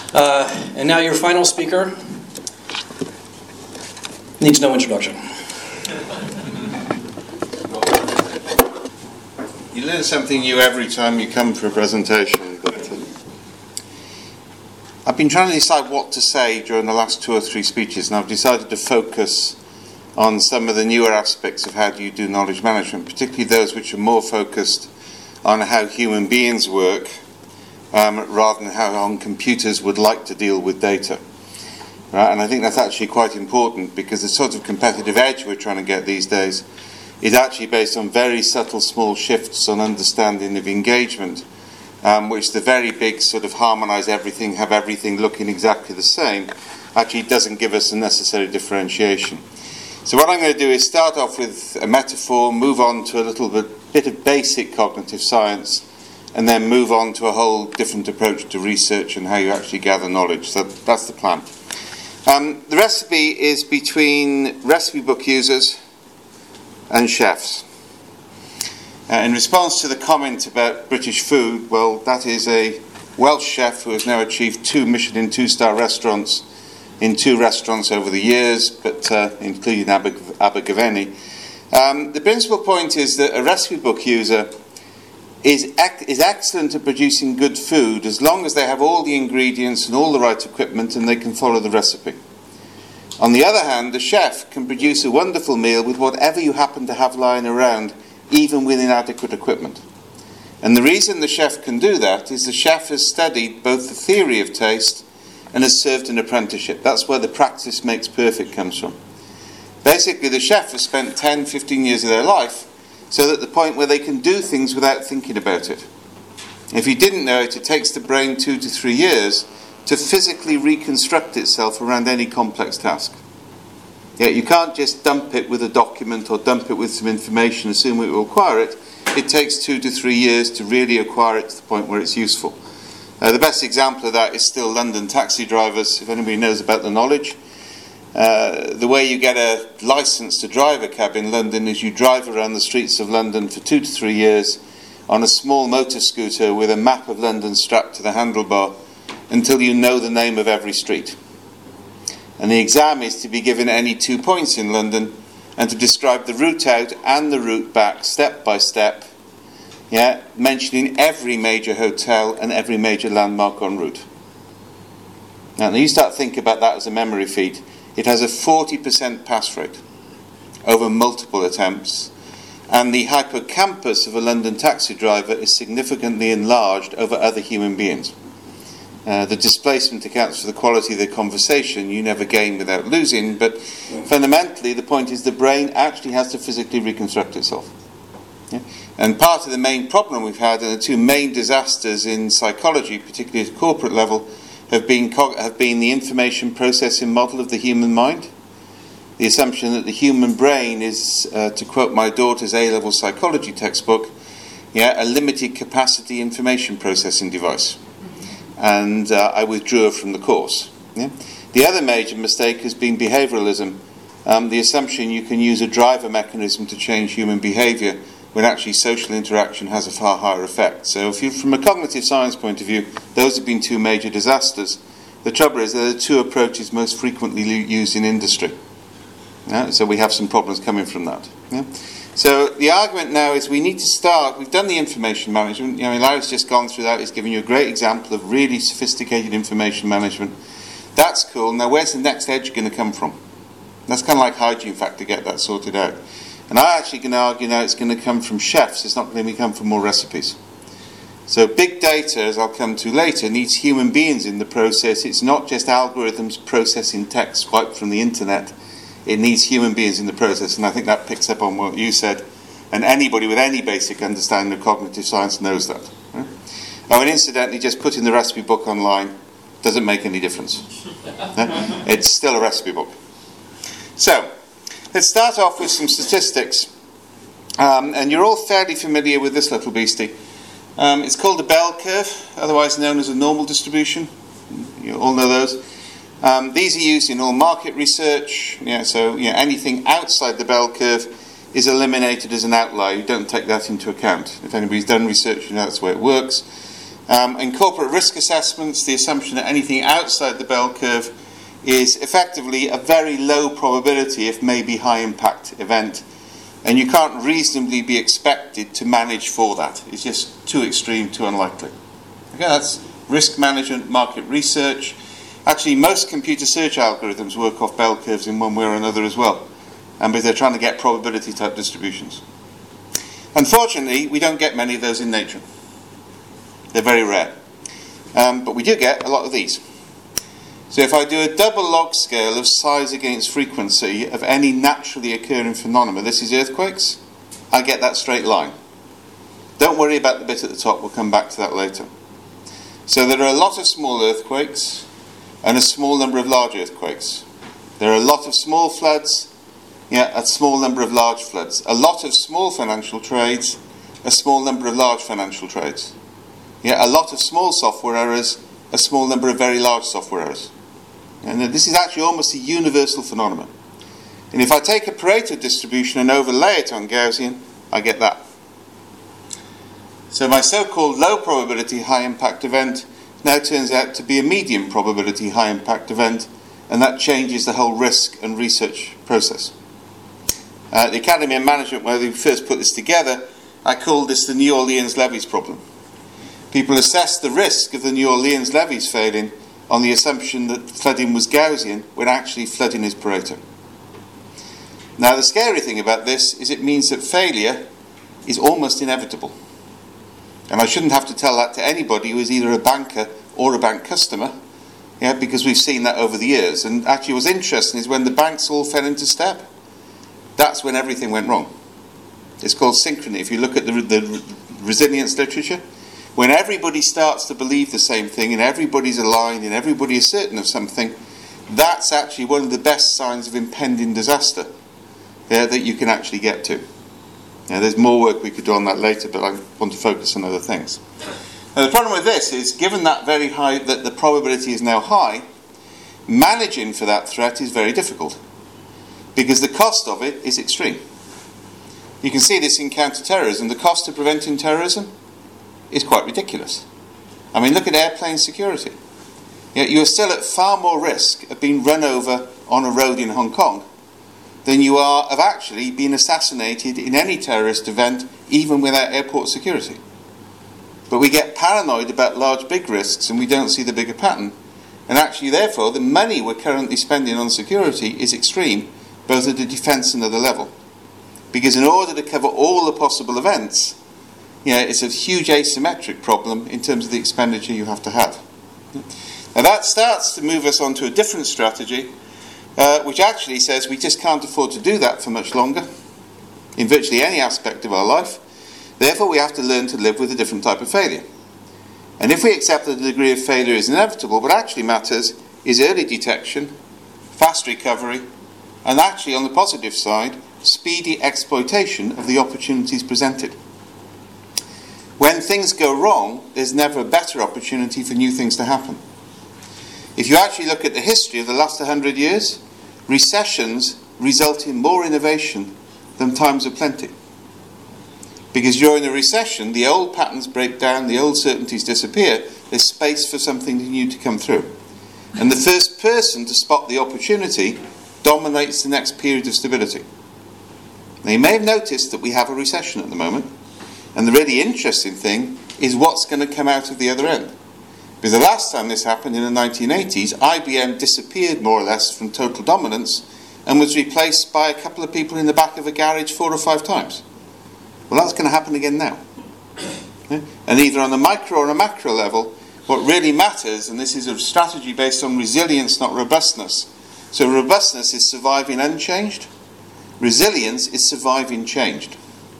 And now your final speaker needs no introduction. You learn something new every time you come for a presentation. But I've been trying to decide what to say during the last 2 or 3 speeches, and I've decided to focus on some of the newer aspects of how do you do knowledge management, particularly those which are more focused on how human beings work rather than how on computers would like to deal with data. Right? And I think that's actually quite important, because the sort of competitive edge we're trying to get these days is actually based on very subtle small shifts on understanding of engagement, which the very big sort of harmonise everything, have everything looking exactly the same, actually doesn't give us the necessary differentiation. So what I'm going to do is start off with a metaphor, move on to a little bit of basic cognitive science, and then move on to a whole different approach to research and how you actually gather knowledge. So that's the plan. The recipe is between recipe book users and chefs. In response to the comment about British food, well, that is a Welsh chef who has now achieved 2 Michelin 2-star restaurants in 2 restaurants over the years, but including Abergavenny. The principal point is that a recipe book user is excellent at producing good food as long as they have all the ingredients and all the right equipment and they can follow the recipe. On the other hand, the chef can produce a wonderful meal with whatever you happen to have lying around, even with inadequate equipment. And the reason the chef can do that is the chef has studied both the theory of taste and has served an apprenticeship. That's where the practice makes perfect comes from. Basically, the chef has spent 10, 15 years of their life so that the point where they can do things without thinking about it. If you didn't know it, it takes the brain 2 to 3 years to physically reconstruct itself around any complex task. Yeah, you can't just dump it with a document or dump it with some information, assume it will acquire it. It takes 2 to 3 years to really acquire it to the point where it's useful. The best example of that is still London taxi drivers, if anybody knows about the knowledge. The way you get a license to drive a cab in London is you drive around the streets of London for 2 to 3 years on a small motor scooter with a map of London strapped to the handlebar until you know the name of every street. And the exam is to be given any 2 points in London and to describe the route out and the route back step by step, mentioning every major hotel and every major landmark en route. Now you start thinking about that as a memory feat. It has a 40% pass rate over multiple attempts, and the hippocampus of a London taxi driver is significantly enlarged over other human beings. The displacement accounts for the quality of the conversation. You never gain without losing, but fundamentally the point is the brain actually has to physically reconstruct itself. Yeah? And part of the main problem we've had, and the 2 main disasters in psychology, particularly at a corporate level, have been the information processing model of the human mind. The assumption that the human brain is, to quote my daughter's A-level psychology textbook, a limited capacity information processing device. And I withdrew her from the course. Yeah? The other major mistake has been behavioralism, the assumption you can use a driver mechanism to change human behavior when actually social interaction has a far higher effect. So from a cognitive science point of view, those have been 2 major disasters. The trouble is they're the 2 approaches most frequently used in industry. Yeah? So we have some problems coming from that. Yeah? So the argument now is we need to start, we've done the information management, Larry's just gone through that, he's given you a great example of really sophisticated information management. That's cool. Now where's the next edge going to come from? That's kind of like hygiene factor, get that sorted out. And I'm actually going to argue now it's going to come from chefs, it's not going to come from more recipes. So big data, as I'll come to later, needs human beings in the process. It's not just algorithms processing text wiped from the internet. It needs human beings in the process, and I think that picks up on what you said. And anybody with any basic understanding of cognitive science knows that. Right? Oh, and incidentally, just putting the recipe book online doesn't make any difference. It's still a recipe book. So, let's start off with some statistics. And you're all fairly familiar with this little beastie. It's called a bell curve, otherwise known as a normal distribution. You all know those. These are used in all market research. Anything outside the bell curve is eliminated as an outlier. You don't take that into account. If anybody's done research, you know that's the way it works. In corporate risk assessments, the assumption that anything outside the bell curve is effectively a very low probability, if maybe high impact event, and you can't reasonably be expected to manage for that. It's just too extreme, too unlikely. Okay, that's risk management, market research. Actually, most computer search algorithms work off bell curves in one way or another as well, but they're trying to get probability type distributions. Unfortunately, we don't get many of those in nature. They're very rare. But we do get a lot of these. So if I do a double log scale of size against frequency of any naturally occurring phenomena, this is earthquakes, I get that straight line. Don't worry about the bit at the top, we'll come back to that later. So there are a lot of small earthquakes and a small number of large earthquakes. There are a lot of small floods, a small number of large floods. A lot of small financial trades, a small number of large financial trades. A lot of small software errors, a small number of very large software errors. And this is actually almost a universal phenomenon. And if I take a Pareto distribution and overlay it on Gaussian, I get that. So my so-called low probability high impact event now turns out to be a medium probability high impact event, and that changes the whole risk and research process. At the Academy of Management, where we first put this together, I called this the New Orleans levees problem. People assessed the risk of the New Orleans levees failing on the assumption that flooding was Gaussian when actually flooding is Pareto. Now the scary thing about this is it means that failure is almost inevitable. And I shouldn't have to tell that to anybody who is either a banker or a bank customer, because we've seen that over the years. And actually what's interesting is when the banks all fell into step, that's when everything went wrong. It's called synchrony. If you look at the resilience literature, when everybody starts to believe the same thing and everybody's aligned and everybody is certain of something, that's actually one of the best signs of impending disaster that you can actually get to. There's more work we could do on that later, but I want to focus on other things. Now, the problem with this is, given that very high, that the probability is now high, managing for that threat is very difficult, because the cost of it is extreme. You can see this in counter-terrorism. The cost of preventing terrorism is quite ridiculous. I mean, look at airplane security. You're still at far more risk of being run over on a road in Hong Kong than you are of actually being assassinated in any terrorist event, even without airport security. But we get paranoid about large, big risks, and we don't see the bigger pattern. And actually, therefore, the money we're currently spending on security is extreme, both at the defence and other level. Because in order to cover all the possible events, it's a huge asymmetric problem in terms of the expenditure you have to have. Now that starts to move us on to a different strategy, which actually says we just can't afford to do that for much longer in virtually any aspect of our life. Therefore, we have to learn to live with a different type of failure. And if we accept that the degree of failure is inevitable, what actually matters is early detection, fast recovery, and actually, on the positive side, speedy exploitation of the opportunities presented. When things go wrong, there's never a better opportunity for new things to happen. If you actually look at the history of the last 100 years, recessions result in more innovation than times of plenty. Because during a recession, the old patterns break down, the old certainties disappear, there's space for something new to come through. And the first person to spot the opportunity dominates the next period of stability. Now, you may have noticed that we have a recession at the moment. And the really interesting thing is what's going to come out of the other end. Because the last time this happened in the 1980s, IBM disappeared more or less from total dominance and was replaced by a couple of people in the back of a garage 4 or 5 times. Well, that's going to happen again now. And either on a micro or a macro level, what really matters, and this is a strategy based on resilience, not robustness. So robustness is surviving unchanged. Resilience is surviving changed.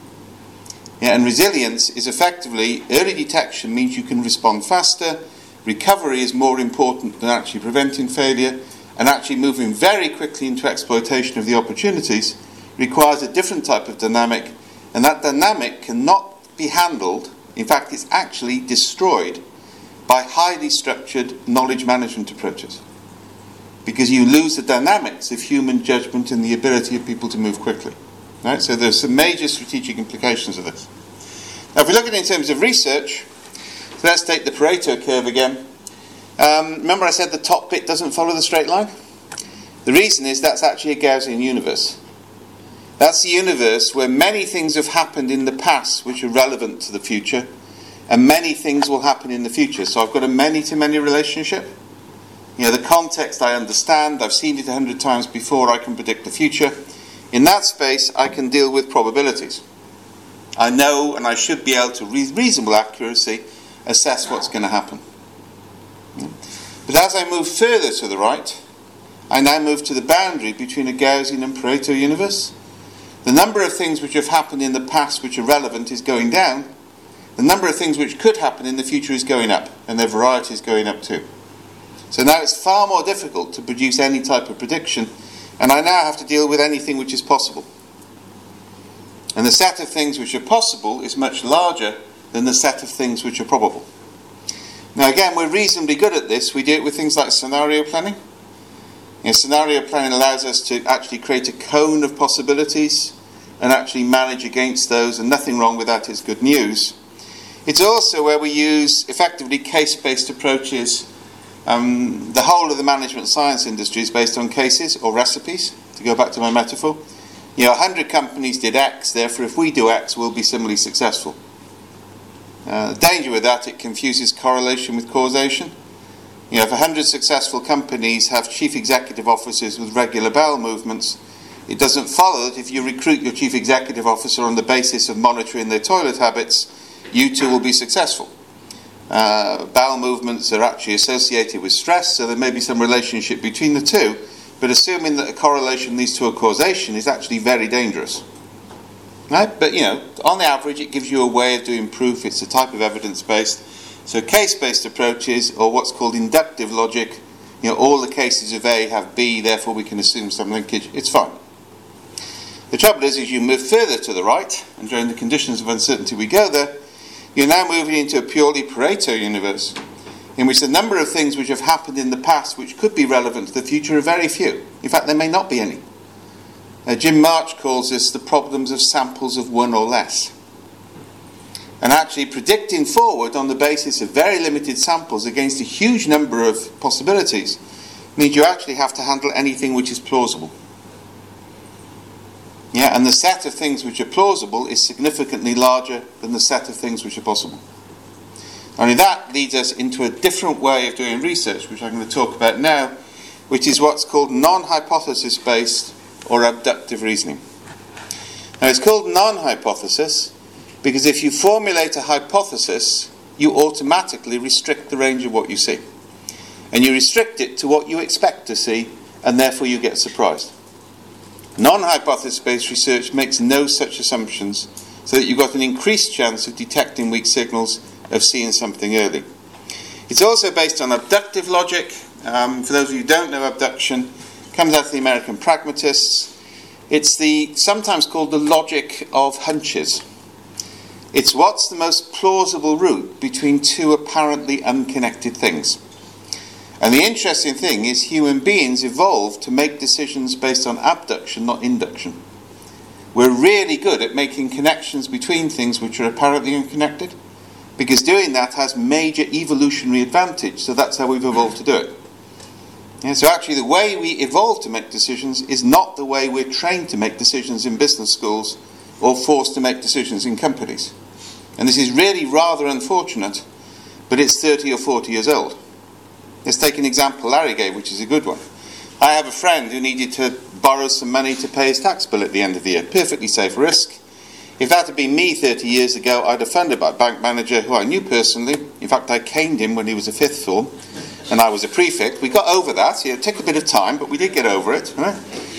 And resilience is effectively, early detection means you can respond faster, recovery is more important than actually preventing failure, and actually moving very quickly into exploitation of the opportunities requires a different type of dynamic, and that dynamic cannot be handled, in fact it's actually destroyed, by highly structured knowledge management approaches. Because you lose the dynamics of human judgment and the ability of people to move quickly. Right? So there's some major strategic implications of this. Now, if we look at it in terms of research, So let's take the Pareto curve again. Remember I said the top bit doesn't follow the straight line? The reason is that's actually a Gaussian universe. That's the universe where many things have happened in the past which are relevant to the future, and many things will happen in the future. So I've got a many-to-many relationship. You know, the context I understand, I've seen it 100 times before, I can predict the future. In that space, I can deal with probabilities. I know, and I should be able to, with reasonable accuracy, assess what's going to happen. But as I move further to the right, I now move to the boundary between a Gaussian and Pareto universe. The number of things which have happened in the past which are relevant is going down. The number of things which could happen in the future is going up, and their variety is going up too. So now it's far more difficult to produce any type of prediction, and I now have to deal with anything which is possible. And the set of things which are possible is much larger than the set of things which are probable. Now again, we're reasonably good at this. We do it with things like scenario planning. You know, scenario planning allows us to actually create a cone of possibilities and actually manage against those, and nothing wrong with that is good news. It's also where we use effectively case-based approaches. The whole of the management science industry is based on cases or recipes, to go back to my metaphor. You know, 100 companies did X, therefore if we do X, we'll be similarly successful. The danger with that, it confuses correlation with causation. You know, if 100 successful companies have chief executive officers with regular bowel movements, it doesn't follow that if you recruit your chief executive officer on the basis of monitoring their toilet habits, you too will be successful. Bowel movements are actually associated with stress, so there may be some relationship between the two, but assuming that a correlation leads to a causation is actually very dangerous. Right? But, you know, on the average, it gives you a way of doing proof. It's a type of evidence-based. So case-based approaches, or what's called inductive logic, you know, all the cases of A have B, therefore we can assume some linkage. It's fine. The trouble is, as you move further to the right, and during the conditions of uncertainty we go there, you're now moving into a purely Pareto universe, in which the number of things which have happened in the past which could be relevant to the future are very few. In fact, there may not be any. Jim March calls this the problems of samples of one or less. And actually predicting forward on the basis of very limited samples against a huge number of possibilities means you actually have to handle anything which is plausible. Yeah, and the set of things which are plausible is significantly larger than the set of things which are possible. Only that leads us into a different way of doing research, which I'm going to talk about now, which is what's called non-hypothesis based or abductive reasoning. Now it's called non-hypothesis because if you formulate a hypothesis, you automatically restrict the range of what you see. And you restrict it to what you expect to see, and therefore you get surprised. Non-hypothesis-based research makes no such assumptions, so that you've got an increased chance of detecting weak signals, of seeing something early. It's also based on abductive logic. For those of you who don't know abduction, it comes out of the American pragmatists. It's sometimes called the logic of hunches. It's what's the most plausible route between two apparently unconnected things. And the interesting thing is human beings evolved to make decisions based on abduction, not induction. We're really good at making connections between things which are apparently unconnected, because doing that has major evolutionary advantage, so that's how we've evolved to do it. Yeah, so actually the way we evolved to make decisions is not the way we're trained to make decisions in business schools or forced to make decisions in companies. And this is really rather unfortunate, but it's 30 or 40 years old. Let's take an example Larry gave, which is a good one. I have a friend who needed to borrow some money to pay his tax bill at the end of the year. Perfectly safe risk. If that had been me 30 years ago, I'd have funded by a bank manager who I knew personally. In fact, I caned him when he was a fifth form, and I was a prefect. We got over that. It took a bit of time, but we did get over it. Right?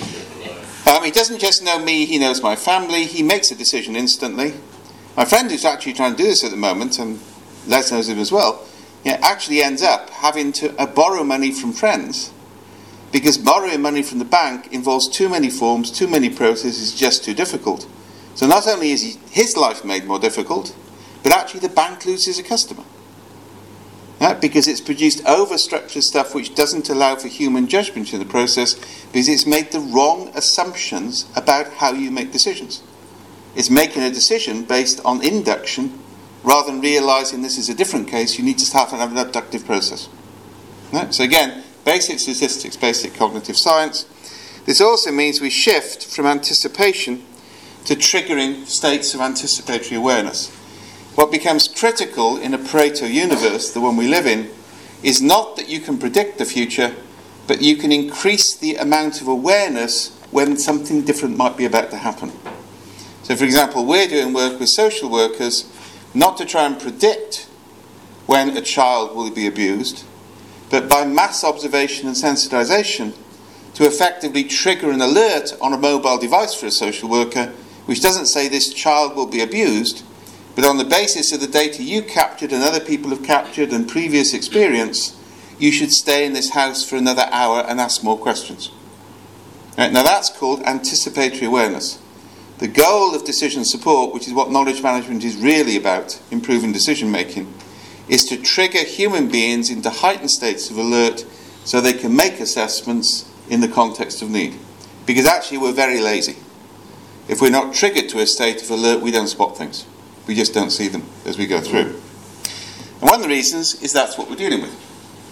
He doesn't just know me, he knows my family. He makes a decision instantly. My friend who's actually trying to do this at the moment, and Les knows him as well, actually ends up having to borrow money from friends, because borrowing money from the bank involves too many forms, too many processes, just too difficult. So not only is his life made more difficult, but actually the bank loses a customer. Because it's produced overstructured stuff which doesn't allow for human judgment in the process, because it's made the wrong assumptions about how you make decisions. It's making a decision based on induction rather than realising this is a different case, you need to start and have an abductive process. Right? So again, basic statistics, basic cognitive science. This also means we shift from anticipation to triggering states of anticipatory awareness. What becomes critical in a Pareto universe, the one we live in, is not that you can predict the future, but you can increase the amount of awareness when something different might be about to happen. So, for example, we're doing work with social workers not to try and predict when a child will be abused, but by mass observation and sensitization to effectively trigger an alert on a mobile device for a social worker, which doesn't say this child will be abused, but on the basis of the data you captured and other people have captured and previous experience, you should stay in this house for another hour and ask more questions. Right, now that's called anticipatory awareness. The goal of decision support, which is what knowledge management is really about, improving decision making, is to trigger human beings into heightened states of alert so they can make assessments in the context of need. Because actually we're very lazy. If we're not triggered to a state of alert, we don't spot things. We just don't see them as we go through. And one of the reasons is that's what we're dealing with.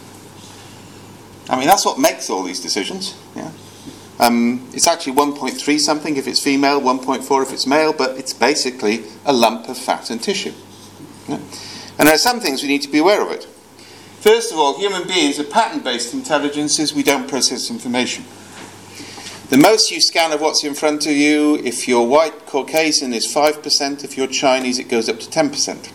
I mean, that's what makes all these decisions. Yeah. It's actually 1.3 something if it's female, 1.4 if it's male, but it's basically a lump of fat and tissue. Yeah. And there are some things we need to be aware of it. First of all, human beings are pattern-based intelligences. We don't process information. The most you scan of what's in front of you, if you're white Caucasian, is 5%. If you're Chinese, it goes up to 10%.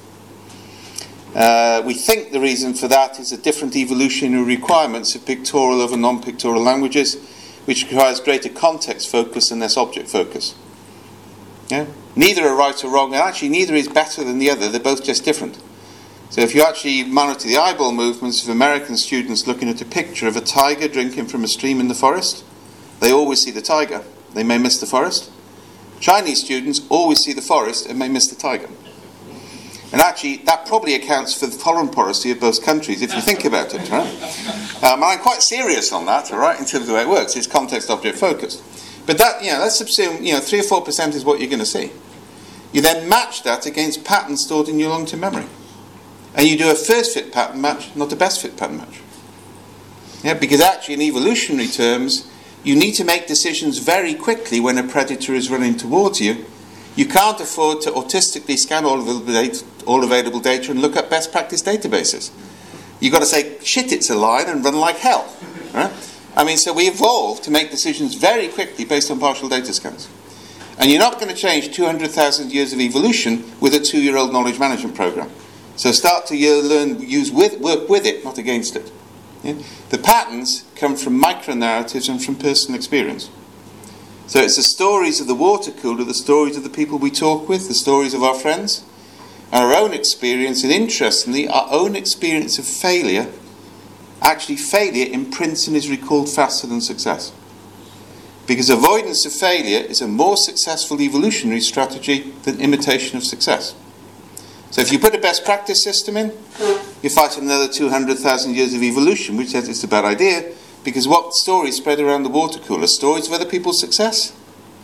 We think the reason for that is the different evolutionary requirements of pictorial over non-pictorial languages, which requires greater context focus and less object focus. Yeah? Neither are right or wrong, and actually neither is better than the other. They're both just different. So if you actually monitor the eyeball movements of American students looking at a picture of a tiger drinking from a stream in the forest, they always see the tiger. They may miss the forest. Chinese students always see the forest and may miss the tiger. And actually, that probably accounts for the foreign policy of both countries, if you think about it. Right? And I'm quite serious on that, all right, in terms of the way it works. It's context-object focused. But that, let's assume, 3 or 4% is what you're going to see. You then match that against patterns stored in your long-term memory. And you do a first-fit pattern match, not a best-fit pattern match. Yeah, because actually, in evolutionary terms, you need to make decisions very quickly when a predator is running towards you. You can't afford to autistically scan all available data and look at best practice databases. You've got to say, shit, it's a lion, and run like hell. Right? I mean, so we evolved to make decisions very quickly based on partial data scans. And you're not going to change 200,000 years of evolution with a 2-year-old knowledge management program. So start to learn, work with it, not against it. Yeah? The patterns come from micro-narratives and from personal experience. So it's the stories of the water cooler, the stories of the people we talk with, the stories of our friends, and our own experience, and interestingly, our own experience of failure. Actually, failure imprints and is recalled faster than success. Because avoidance of failure is a more successful evolutionary strategy than imitation of success. So if you put a best practice system in, you fight another 200,000 years of evolution, which says it's a bad idea, because what stories spread around the water cooler? Stories of other people's success?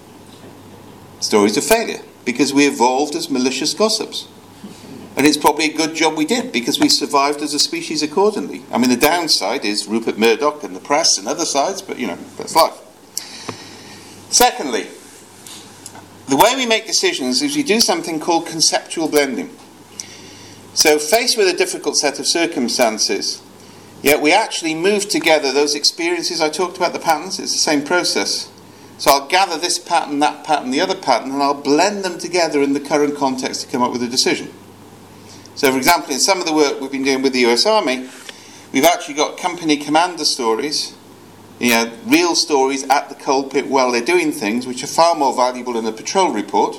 Stories of failure, because we evolved as malicious gossips. And it's probably a good job we did, because we survived as a species accordingly. I mean, the downside is Rupert Murdoch and the press and other sides, but, that's life. Secondly, the way we make decisions is we do something called conceptual blending. So faced with a difficult set of circumstances, yet we actually move together those experiences. I talked about the patterns, it's the same process. So I'll gather this pattern, that pattern, the other pattern, and I'll blend them together in the current context to come up with a decision. So for example, in some of the work we've been doing with the US Army, we've actually got company commander stories, real stories at the coal pit while they're doing things, which are far more valuable than a patrol report.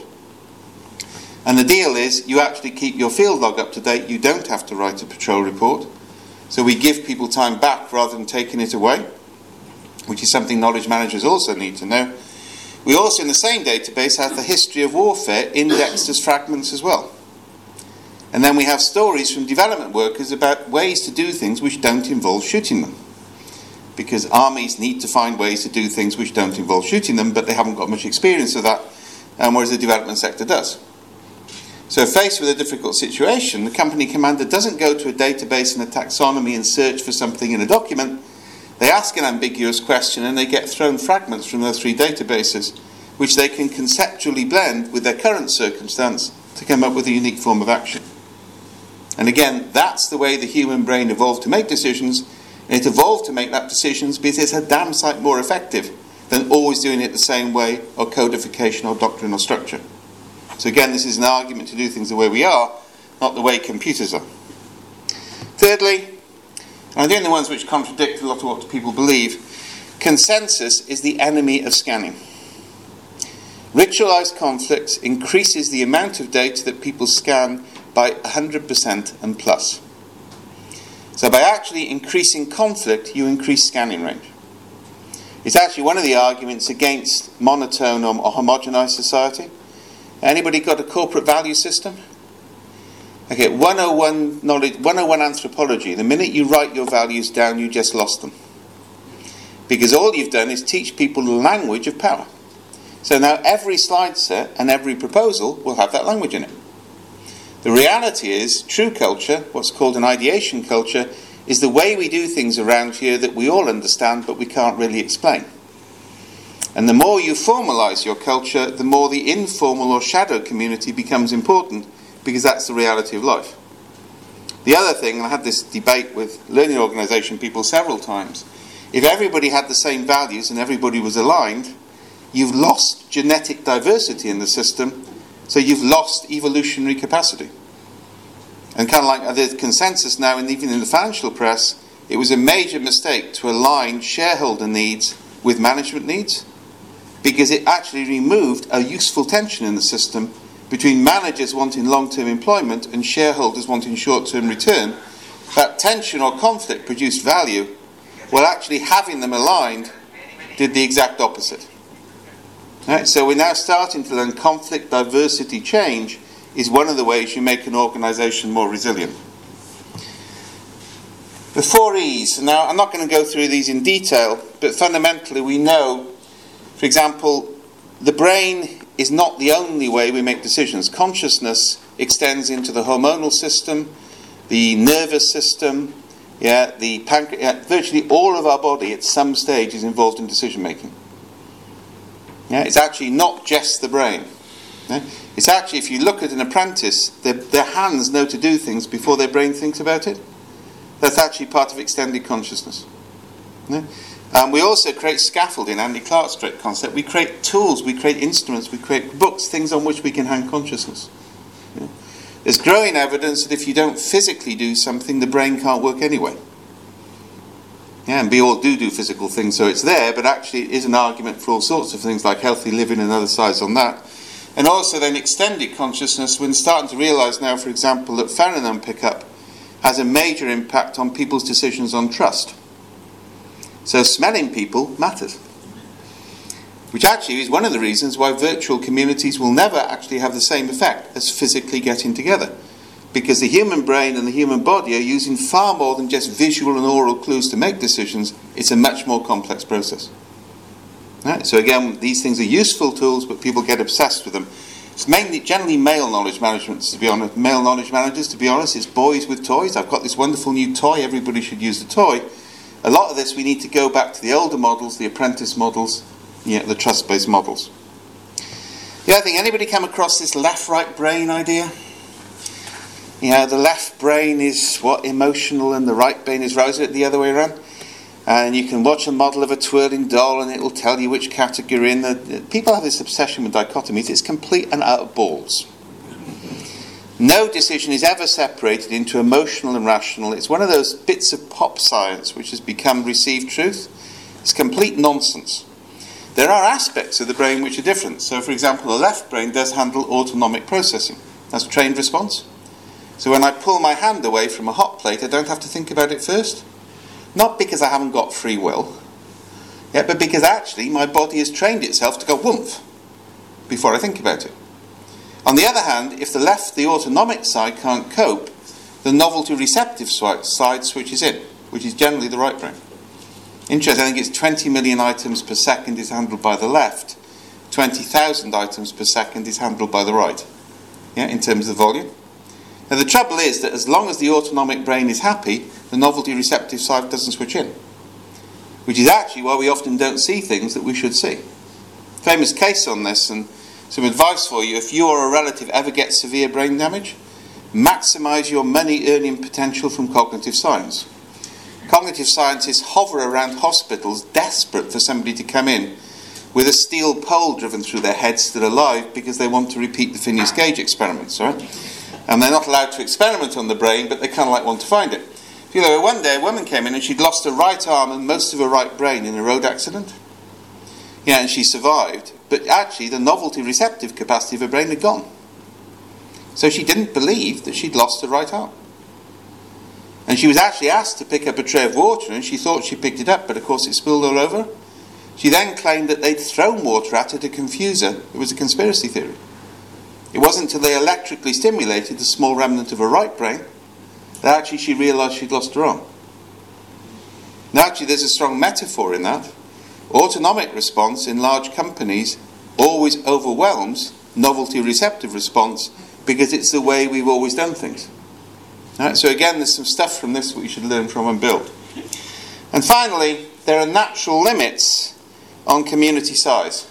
And the deal is, you actually keep your field log up to date. You don't have to write a patrol report. So we give people time back rather than taking it away, which is something knowledge managers also need to know. We also, in the same database, have the history of warfare indexed as fragments as well. And then we have stories from development workers about ways to do things which don't involve shooting them. Because armies need to find ways to do things which don't involve shooting them, but they haven't got much experience of that, whereas the development sector does. So faced with a difficult situation, the company commander doesn't go to a database and a taxonomy and search for something in a document. They ask an ambiguous question and they get thrown fragments from those three databases, which they can conceptually blend with their current circumstance to come up with a unique form of action. And again, that's the way the human brain evolved to make decisions, and it evolved to make that decisions because it's a damn sight more effective than always doing it the same way, or codification or doctrine or structure. So again, this is an argument to do things the way we are, not the way computers are. Thirdly, and again the ones which contradict a lot of what people believe, consensus is the enemy of scanning. Ritualized conflicts increases the amount of data that people scan by 100% and plus. So by actually increasing conflict, you increase scanning range. It's actually one of the arguments against monotone or homogenized society. Anybody got a corporate value system? Okay, 101 knowledge, 101 anthropology. The minute you write your values down, you just lost them. Because all you've done is teach people the language of power. So now every slide set and every proposal will have that language in it. The reality is, true culture, what's called an ideation culture, is the way we do things around here that we all understand but we can't really explain. And the more you formalize your culture, the more the informal or shadow community becomes important, because that's the reality of life. The other thing, and I had this debate with learning organisation people several times, if everybody had the same values and everybody was aligned, you've lost genetic diversity in the system, so you've lost evolutionary capacity. And kind of like the consensus now, and even in the financial press, it was a major mistake to align shareholder needs with management needs, because it actually removed a useful tension in the system between managers wanting long-term employment and shareholders wanting short-term return. That tension or conflict produced value, while actually having them aligned did the exact opposite. Right? So we're now starting to learn conflict, diversity, change is one of the ways you make an organisation more resilient. The 4 E's. Now, I'm not going to go through these in detail, but fundamentally we know, for example, the brain is not the only way we make decisions. Consciousness extends into the hormonal system, the nervous system, the pancreas, virtually all of our body at some stage is involved in decision making. It's actually not just the brain. It's actually, if you look at an apprentice, their hands know to do things before their brain thinks about it. That's actually part of extended consciousness. We also create scaffolding, Andy Clark's great concept. We create tools, we create instruments, we create books, things on which we can hang consciousness. There's growing evidence that if you don't physically do something, the brain can't work anyway. And we all do physical things, so it's there, but actually it is an argument for all sorts of things like healthy living and other sides on that. And also then extended consciousness, we're starting to realise now, for example, that pheromone pickup has a major impact on people's decisions on trust. So smelling people matters. Which actually is one of the reasons why virtual communities will never actually have the same effect as physically getting together. Because the human brain and the human body are using far more than just visual and oral clues to make decisions. It's a much more complex process. Right? So again, these things are useful tools, but people get obsessed with them. It's generally male knowledge management, to be honest. Male knowledge managers, to be honest, it's boys with toys. I've got this wonderful new toy, everybody should use the toy. A lot of this we need to go back to the older models, the apprentice models, the trust-based models. The other thing, anybody come across this left-right brain idea? The left brain is emotional and the right brain is rosy, the other way around. And you can watch a model of a twirling doll and it will tell you which category in. People have this obsession with dichotomies. It's complete and utter balls. No decision is ever separated into emotional and rational. It's one of those bits of pop science which has become received truth. It's complete nonsense. There are aspects of the brain which are different. So, for example, the left brain does handle autonomic processing. That's trained response. So when I pull my hand away from a hot plate, I don't have to think about it first. Not because I haven't got free will, but because actually my body has trained itself to go woomph before I think about it. On the other hand, if the autonomic side can't cope, the novelty receptive side switches in, which is generally the right brain. Interesting, I think it's 20 million items per second is handled by the left, 20,000 items per second is handled by the right. in terms of volume. Now the trouble is that as long as the autonomic brain is happy, the novelty receptive side doesn't switch in, which is actually why we often don't see things that we should see. Famous case on this, and some advice for you: if you or a relative ever gets severe brain damage, maximise your money earning potential from cognitive science. Cognitive scientists hover around hospitals desperate for somebody to come in with a steel pole driven through their head still alive, because they want to repeat the Phineas Gage experiments, right? And they're not allowed to experiment on the brain, but they kind of want to find it. You know, one day a woman came in and she'd lost her right arm and most of her right brain in a road accident. Yeah, and she survived, but actually the novelty receptive capacity of her brain had gone. So she didn't believe that she'd lost her right arm. And she was actually asked to pick up a tray of water, and she thought she picked it up, but of course it spilled all over. She then claimed that they'd thrown water at her to confuse her. It was a conspiracy theory. It wasn't until they electrically stimulated the small remnant of her right brain that actually she realised she'd lost her arm. Now actually there's a strong metaphor in that. Autonomic response in large companies always overwhelms novelty receptive response, because it's the way we've always done things. Right, so again, there's some stuff from this we should learn from and build. And finally, there are natural limits on community size.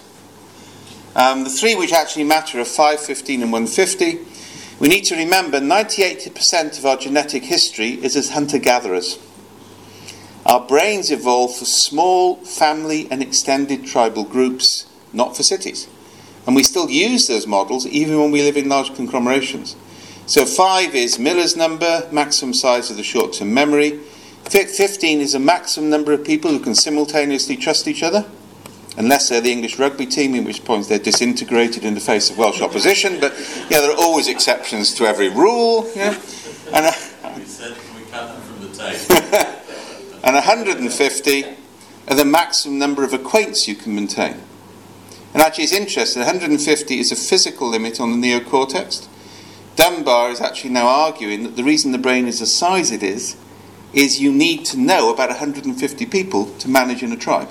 The three which actually matter are 5, 15 and 150. We need to remember 98% of our genetic history is as hunter-gatherers. Our brains evolved for small family and extended tribal groups, not for cities. And we still use those models even when we live in large conglomerations. So 5 is Miller's number, maximum size of the short-term memory. 15 is a maximum number of people who can simultaneously trust each other, unless they're the English rugby team, in which point they're disintegrated in the face of Welsh opposition. But yeah, there are always exceptions to every rule. Yeah. And we said, can we cut that from the tape? And 150 are the maximum number of acquaintances you can maintain. And actually it's interesting, 150 is a physical limit on the neocortex. Dunbar is actually now arguing that the reason the brain is the size it is you need to know about 150 people to manage in a tribe.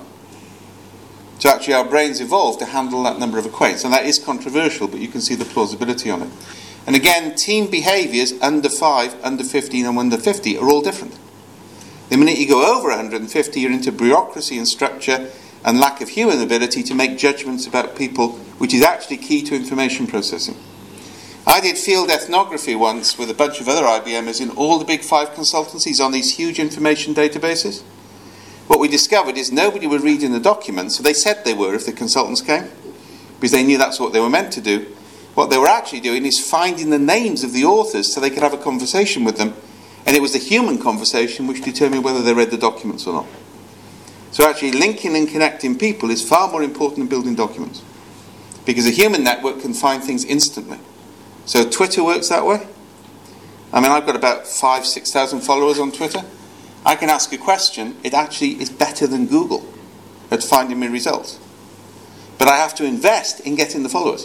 So actually our brains evolved to handle that number of acquaintances, and that is controversial, but you can see the plausibility on it. And again, team behaviours under 5, under 15 and under 50 are all different. The minute you go over 150, you're into bureaucracy and structure and lack of human ability to make judgments about people, which is actually key to information processing. I did field ethnography once with a bunch of other IBMers in all the big 5 consultancies on these huge information databases. What we discovered is nobody were reading the documents, so they said they were if the consultants came, because they knew that's what they were meant to do. What they were actually doing is finding the names of the authors so they could have a conversation with them, and it was the human conversation which determined whether they read the documents or not. So actually linking and connecting people is far more important than building documents, because a human network can find things instantly. So Twitter works that way. I mean, I've got about 5,000-6,000 followers on Twitter. I can ask a question, it actually is better than Google at finding me results. But I have to invest in getting the followers.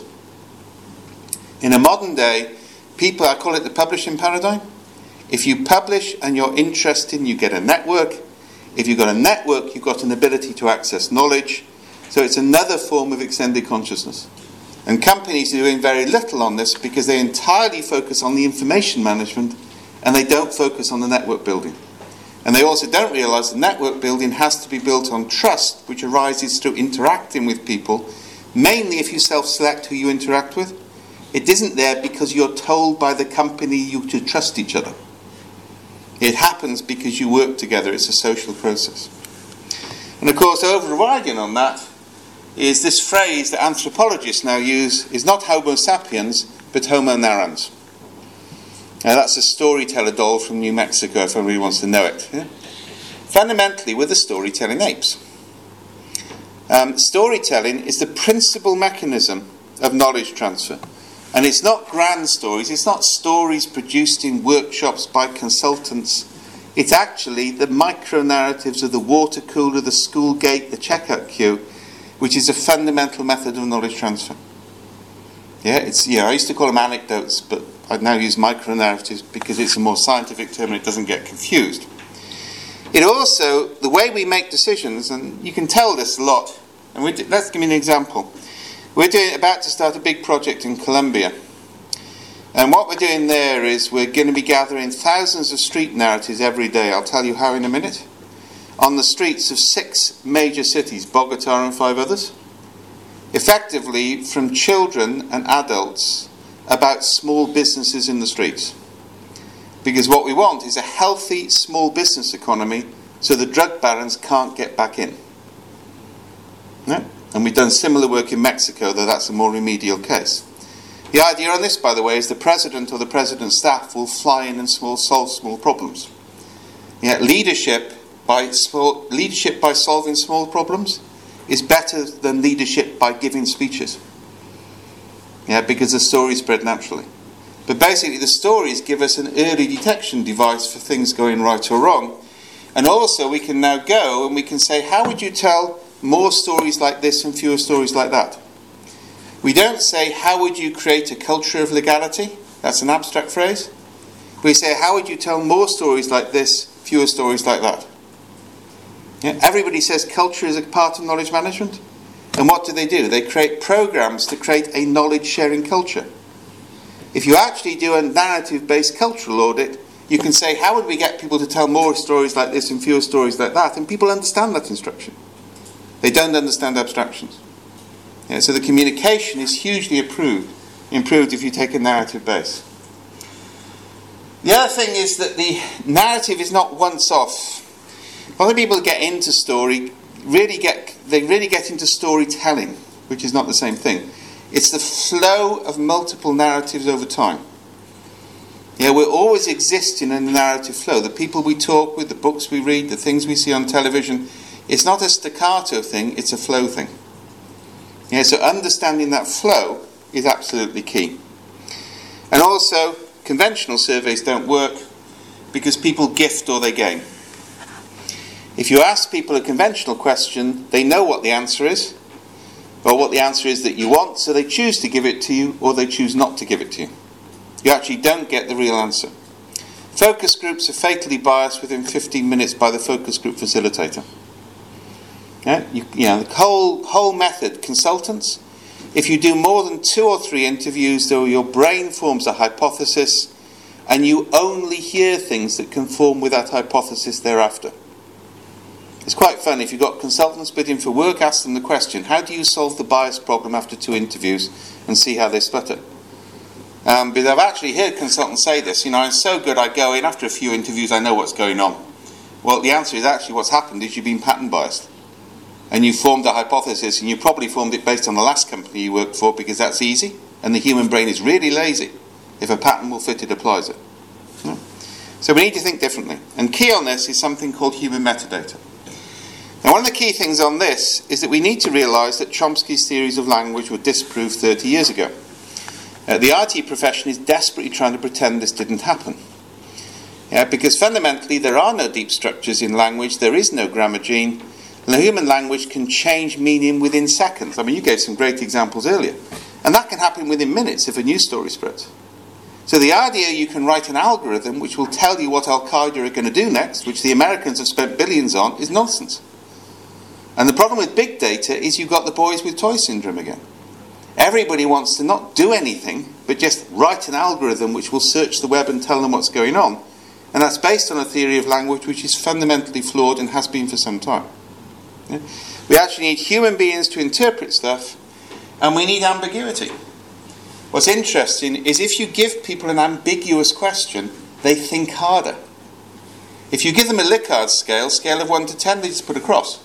In a modern day, people, I call it the publishing paradigm. If you publish and you're interested, you get a network. If you've got a network, you've got an ability to access knowledge. So it's another form of extended consciousness. And companies are doing very little on this because they entirely focus on the information management and they don't focus on the network building. And they also don't realise the network building has to be built on trust, which arises through interacting with people, mainly if you self-select who you interact with. It isn't there because you're told by the company you to trust each other. It happens because you work together. It's a social process. And of course, overriding on that is this phrase that anthropologists now use, is not Homo sapiens, but Homo narrans. Now that's a storyteller doll from New Mexico, if anybody wants to know it. Yeah? Fundamentally, we're the storytelling apes. Storytelling is the principal mechanism of knowledge transfer. And it's not grand stories, it's not stories produced in workshops by consultants. It's actually the micro-narratives of the water cooler, the school gate, the checkout queue, which is a fundamental method of knowledge transfer. Yeah, I used to call them anecdotes, but I now use micro-narratives because it's a more scientific term and it doesn't get confused. It also, the way we make decisions, and you can tell this a lot, and let's give me an example. We're about to start a big project in Colombia. And what we're doing there is we're going to be gathering thousands of street narratives every day. I'll tell you how in a minute. On the streets of 6 major cities, Bogota and 5 others. Effectively from children and adults about small businesses in the streets. Because what we want is a healthy small business economy so the drug barons can't get back in. Yeah? And we've done similar work in Mexico, though that's a more remedial case. The idea on this, by the way, is the president or the president's staff will fly in and solve small problems. Yeah, leadership by solving small problems is better than leadership by giving speeches. Yeah, because the stories spread naturally. But basically the stories give us an early detection device for things going right or wrong. And also we can now go and we can say, how would you tell more stories like this and fewer stories like that? We don't say, how would you create a culture of legality? That's an abstract phrase. We say, how would you tell more stories like this, fewer stories like that? Yeah, everybody says culture is a part of knowledge management. And what do? They create programs to create a knowledge-sharing culture. If you actually do a narrative-based cultural audit, you can say, how would we get people to tell more stories like this and fewer stories like that? And people understand that instruction. They don't understand abstractions. Yeah, so the communication is hugely improved if you take a narrative base. The other thing is that the narrative is not once off. A lot of people get into story, really get into storytelling, which is not the same thing. It's the flow of multiple narratives over time. Yeah, we're always existing in a narrative flow. The people we talk with, the books we read, the things we see on television, it's not a staccato thing, it's a flow thing. Yeah, so understanding that flow is absolutely key. And also, conventional surveys don't work because people gift or they gain. If you ask people a conventional question, they know what the answer is, or what the answer is that you want, so they choose to give it to you, or they choose not to give it to you. You actually don't get the real answer. Focus groups are fatally biased within 15 minutes by the focus group facilitator. Yeah, the whole method, consultants, if you do more than 2 or 3 interviews, though your brain forms a hypothesis, and you only hear things that conform with that hypothesis thereafter. It's quite fun. If you've got consultants bidding for work, ask them the question, how do you solve the bias problem after 2 interviews, and see how they sputter? But I've actually heard consultants say this, I'm so good I go in, after a few interviews I know what's going on. Well, the answer is actually what's happened is you've been pattern biased. And you formed a hypothesis, and you probably formed it based on the last company you worked for, because that's easy, and the human brain is really lazy. If a pattern will fit, it applies it. Yeah. So we need to think differently. And key on this is something called human metadata. Now, one of the key things on this is that we need to realise that Chomsky's theories of language were disproved 30 years ago. The IT profession is desperately trying to pretend this didn't happen. Yeah, because fundamentally there are no deep structures in language, there is no grammar gene, and the human language can change meaning within seconds. I mean, you gave some great examples earlier. And that can happen within minutes if a news story spreads. So the idea you can write an algorithm which will tell you what Al-Qaeda are going to do next, which the Americans have spent billions on, is nonsense. And the problem with big data is you've got the boys with toy syndrome again. Everybody wants to not do anything, but just write an algorithm which will search the web and tell them what's going on. And that's based on a theory of language which is fundamentally flawed and has been for some time. Yeah? We actually need human beings to interpret stuff, and we need ambiguity. What's interesting is if you give people an ambiguous question, they think harder. If you give them a Likert scale of 1 to 10, they just put a cross.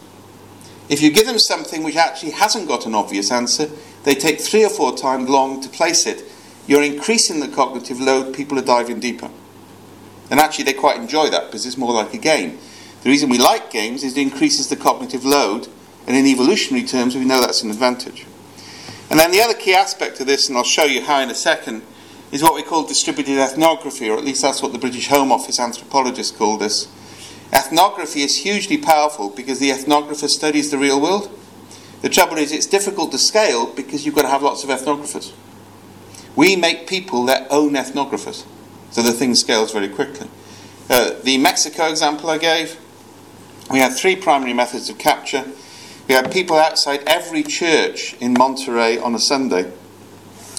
If you give them something which actually hasn't got an obvious answer, they take 3 or 4 times long to place it. You're increasing the cognitive load, people are diving deeper. And actually they quite enjoy that because it's more like a game. The reason we like games is it increases the cognitive load, and in evolutionary terms we know that's an advantage. And then the other key aspect of this, and I'll show you how in a second, is what we call distributed ethnography, or at least that's what the British Home Office anthropologists call this. Ethnography is hugely powerful because the ethnographer studies the real world. The trouble is it's difficult to scale because you've got to have lots of ethnographers. We make people their own ethnographers, so the thing scales very quickly. The Mexico example I gave, we had 3 primary methods of capture. We had people outside every church in Monterrey on a Sunday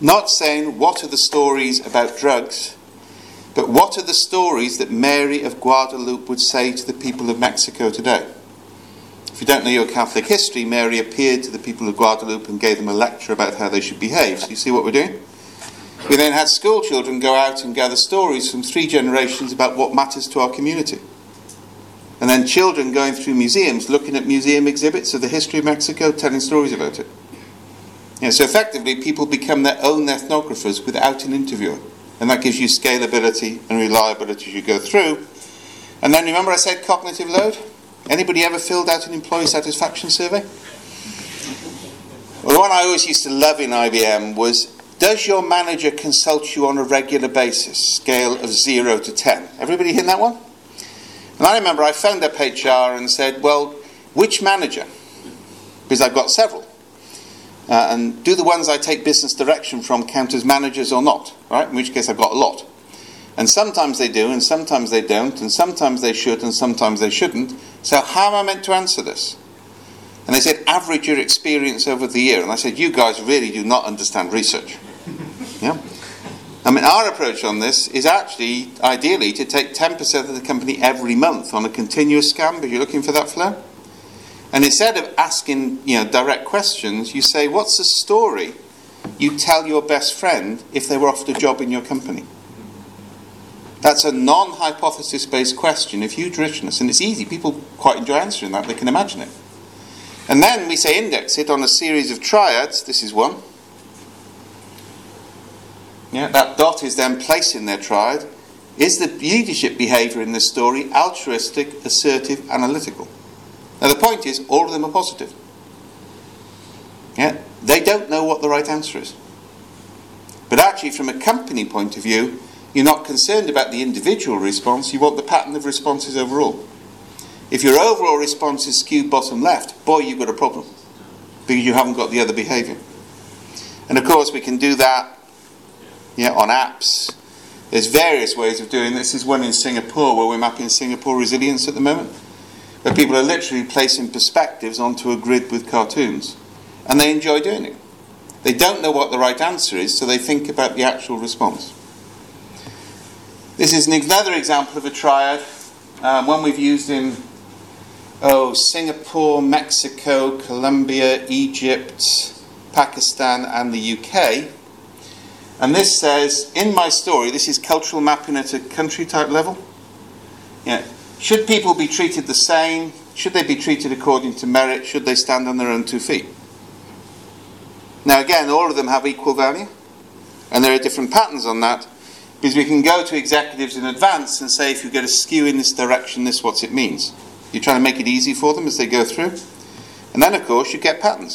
Not saying what are the stories about drugs, but what are the stories that Mary of Guadalupe would say to the people of Mexico today? If you don't know your Catholic history, Mary appeared to the people of Guadalupe and gave them a lecture about how they should behave. So you see what we're doing? We then had school children go out and gather stories from 3 generations about what matters to our community. And then children going through museums, looking at museum exhibits of the history of Mexico, telling stories about it. So effectively, people become their own ethnographers without an interviewer. And that gives you scalability and reliability as you go through. And then remember I said cognitive load? Anybody ever filled out an employee satisfaction survey? Well, the one I always used to love in IBM was, does your manager consult you on a regular basis? Scale of 0 to 10. Everybody hit that one? And I remember I phoned up HR and said, well, which manager? Because I've got several. And do the ones I take business direction from count as managers or not? Right? In which case I've got a lot. And sometimes they do, and sometimes they don't, and sometimes they should, and sometimes they shouldn't. So how am I meant to answer this? And they said, average your experience over the year. And I said, you guys really do not understand research. Yeah. I mean, our approach on this is actually, ideally, to take 10% of the company every month on a continuous scan, because you're looking for that flow. And instead of asking, direct questions, you say, what's the story you tell your best friend if they were offered a job in your company? That's a non-hypothesis-based question of huge richness, and it's easy. People quite enjoy answering that. They can imagine it. And then we say index it on a series of triads. This is one. That dot is then placed in their triad. Is the leadership behaviour in this story altruistic, assertive, analytical? Now the point is, all of them are positive. They don't know what the right answer is. But actually, from a company point of view, you're not concerned about the individual response, you want the pattern of responses overall. If your overall response is skewed bottom left, boy, you've got a problem. Because you haven't got the other behaviour. And of course, we can do that on apps. There's various ways of doing this. There's one in Singapore where we're mapping Singapore resilience at the moment, where people are literally placing perspectives onto a grid with cartoons. And they enjoy doing it. They don't know what the right answer is, so they think about the actual response. This is another example of a triad, one we've used in Singapore, Mexico, Colombia, Egypt, Pakistan and the UK. And this says, in my story, this is cultural mapping at a country type level. Should people be treated the same? Should they be treated according to merit? Should they stand on their own 2 feet? Now again, all of them have equal value. And there are different patterns on that. Because we can go to executives in advance and say, if you get a skew in this direction, this is what it means. You're trying to make it easy for them as they go through. And then, of course, you get patterns.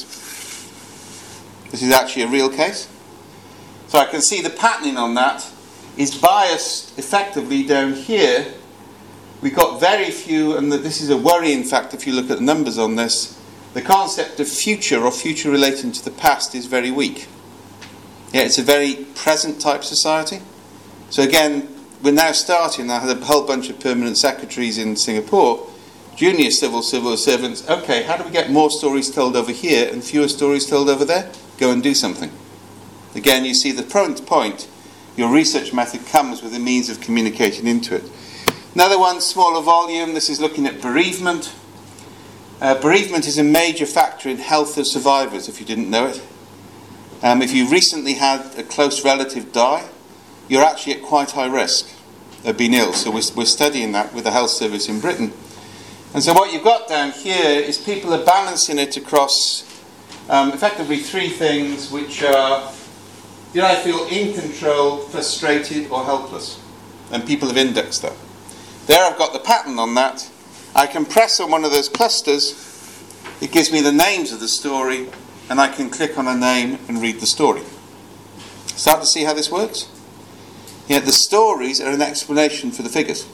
This is actually a real case. So I can see the patterning on that is biased effectively down here. We've got very few, and this is a worry, in fact, if you look at the numbers on this. The concept of future or future relating to the past is very weak. It's a very present type society. So again, we're now starting. I had a whole bunch of permanent secretaries in Singapore, junior civil servants. Okay, how do we get more stories told over here and fewer stories told over there? Go and do something. Again, you see the point. Your research method comes with a means of communicating into it. Another one, smaller volume. This is looking at bereavement. Bereavement is a major factor in health of survivors, if you didn't know it. If you recently had a close relative die, you're actually at quite high risk of being ill. So we're studying that with the health service in Britain. And so what you've got down here is people are balancing it across effectively 3 things, which are, did I feel in control, frustrated or helpless? And people have indexed that. There I've got the pattern on that. I can press on one of those clusters, it gives me the names of the story, and I can click on a name and read the story. Start to see how this works? The stories are an explanation for the figures.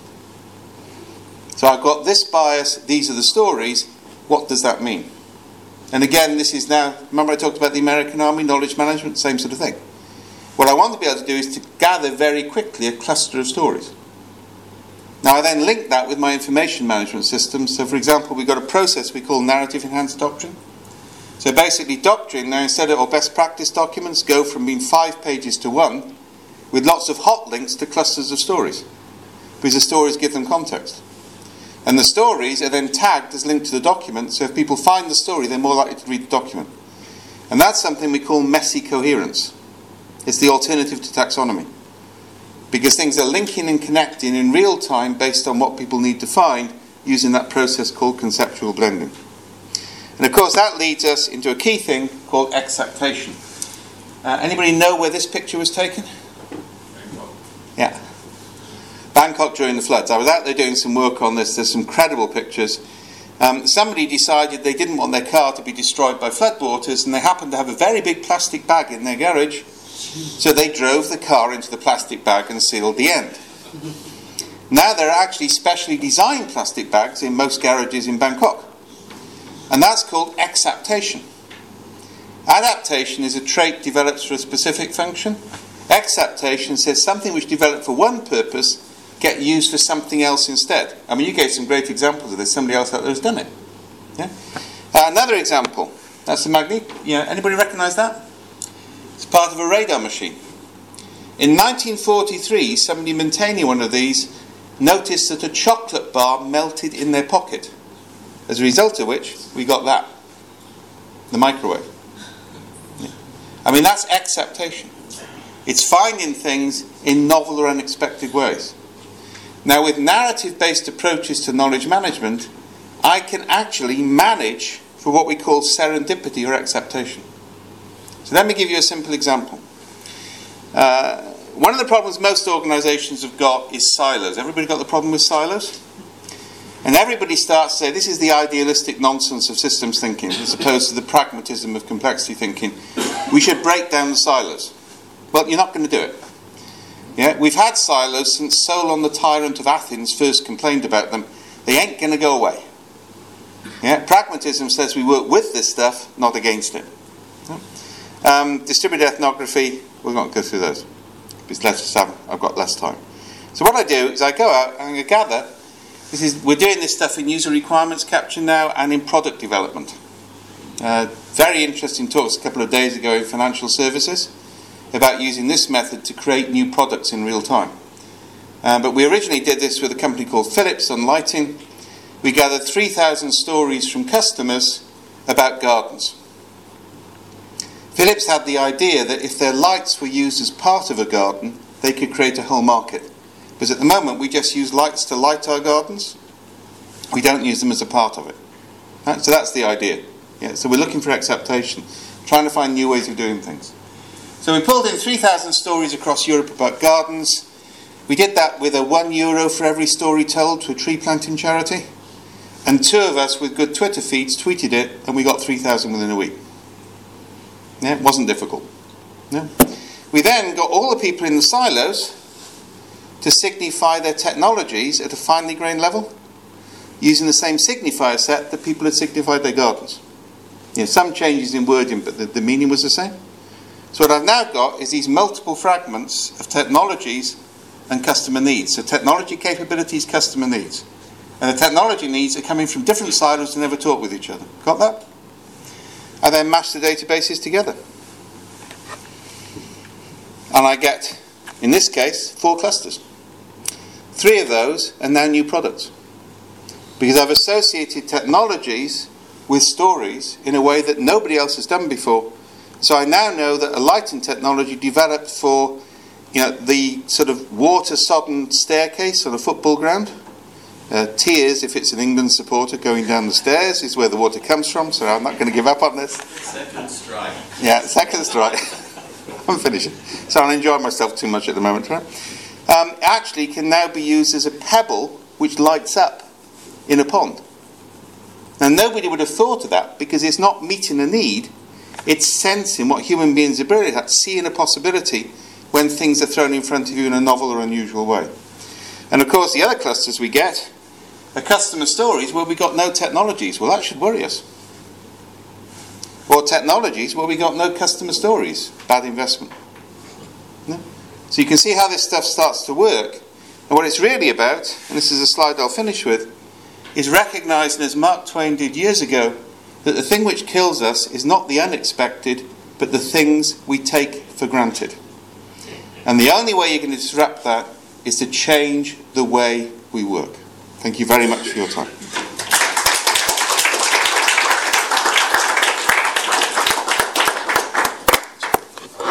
So I've got this bias, these are the stories, what does that mean? And again, this is now, remember I talked about the American Army, knowledge management, same sort of thing. What I want to be able to do is to gather very quickly a cluster of stories. Now I then link that with my information management system. So for example, we've got a process we call narrative enhanced doctrine. So basically doctrine now, instead of, or best practice documents, go from being 5 pages to 1, with lots of hot links to clusters of stories, because the stories give them context. And the stories are then tagged as linked to the document, so if people find the story, they're more likely to read the document. And that's something we call messy coherence. It's the alternative to taxonomy, because things are linking and connecting in real time based on what people need to find using that process called conceptual blending. And of course that leads us into a key thing called acceptation. Anybody know where this picture was taken? Yeah. Bangkok during the floods. I was out there doing some work on this. There's some credible pictures. Somebody decided they didn't want their car to be destroyed by floodwaters, and they happened to have a very big plastic bag in their garage. So they drove the car into the plastic bag and sealed the end. Now there are actually specially designed plastic bags in most garages in Bangkok. And that's called acceptation. Adaptation is a trait developed for a specific function. Acceptation says something which developed for one purpose get used for something else instead. I mean, you gave some great examples of this. Somebody else out there has done it. Yeah? Another example. That's the magnet. Yeah, anybody recognise that? It's part of a radar machine. In 1943, somebody maintaining one of these noticed that a chocolate bar melted in their pocket. As a result of which, we got that. The microwave. Yeah. I mean, that's acceptation. It's finding things in novel or unexpected ways. Now, with narrative-based approaches to knowledge management, I can actually manage for what we call serendipity or acceptation. So let me give you a simple example. One of the problems most organisations have got is silos. Everybody got the problem with silos? And everybody starts to say, this is the idealistic nonsense of systems thinking, as opposed to the pragmatism of complexity thinking. We should break down the silos. Well, you're not going to do it. Yeah, we've had silos since Solon the tyrant of Athens first complained about them. They ain't going to go away. Yeah, pragmatism says we work with this stuff, not against it. Yeah. Distributed ethnography, we're not going to go through those. I've got less time. So what I do is I go out and I gather. We're doing this stuff in user requirements capture now and in product development. Very interesting talks a couple of days ago in financial services about using this method to create new products in real time. But we originally did this with a company called Philips on lighting. We gathered 3,000 stories from customers about gardens. Philips had the idea that if their lights were used as part of a garden, they could create a whole market. Because at the moment we just use lights to light our gardens. We don't use them as a part of it. Right? So that's the idea. Yeah, so we're looking for acceptation, trying to find new ways of doing things. So we pulled in 3,000 stories across Europe about gardens. We did that with a €1 for every story told to a tree planting charity. And 2 of us with good Twitter feeds tweeted it, and we got 3,000 within a week. Yeah, it wasn't difficult. Yeah. We then got all the people in the silos to signify their technologies at a finely grained level, using the same signifier set that people had signified their gardens. You know, some changes in wording, but the meaning was the same. So what I've now got is these multiple fragments of technologies and customer needs. So technology capabilities, customer needs. And the technology needs are coming from different silos and never talk with each other. Got that? I then mash the databases together. And I get, in this case, 4 clusters. 3 of those are now new products. Because I've associated technologies with stories in a way that nobody else has done before. So I now know that a lighting technology developed for, the sort of water-sodden staircase on a football ground. Tears, if it's an England supporter going down the stairs, is where the water comes from, so I'm not going to give up on this. Second strike. Yeah, second strike. I'm finishing. So I'm enjoying myself too much at the moment, right? Actually can now be used as a pebble which lights up in a pond. Now nobody would have thought of that because it's not meeting a need, it's sensing what human beings are brilliant at, seeing a possibility when things are thrown in front of you in a novel or unusual way. And of course the other clusters we get are customer stories where we got no technologies. Well, that should worry us. Or technologies where we got no customer stories. Bad investment. No? So you can see how this stuff starts to work. And what it's really about, and this is a slide I'll finish with, is recognising, as Mark Twain did years ago, that the thing which kills us is not the unexpected, but the things we take for granted. And the only way you can disrupt that is to change the way we work. Thank you very much for your time.